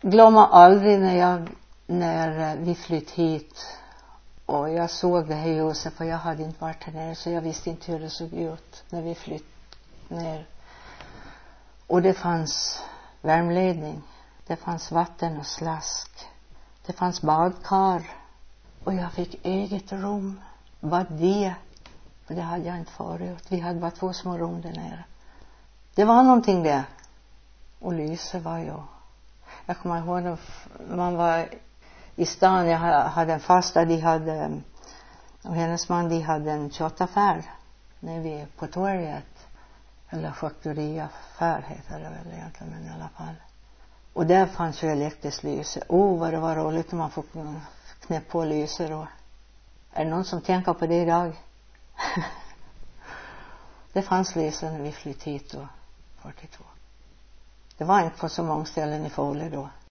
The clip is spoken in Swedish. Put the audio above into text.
glömmer aldrig när vi flytt hit och jag såg det här huset, för jag hade inte varit här nere så jag visste inte hur det såg ut när vi flytt ner. Och det fanns värmledning, det fanns vatten och slask, det fanns badkar och jag fick eget rum. Vad det? För det hade jag inte förut. Vi hade bara 2 små rum där nere. Det var någonting där. Och Lyse var ju, jag kommer ihåg när man var i stan, jag hade en fasta, och hennes man, de hade en köttaffär när vi på torget, eller charkuteriaffär heter det väl egentligen, men i alla fall. Och där fanns ju elektriskt lyse. Vad det var roligt när man fick knäpp på lyse då. Är det någon som tänker på det idag? Det fanns lyse när vi flyttade hit då, 42. Det var inte på så många ställen i Fåle då.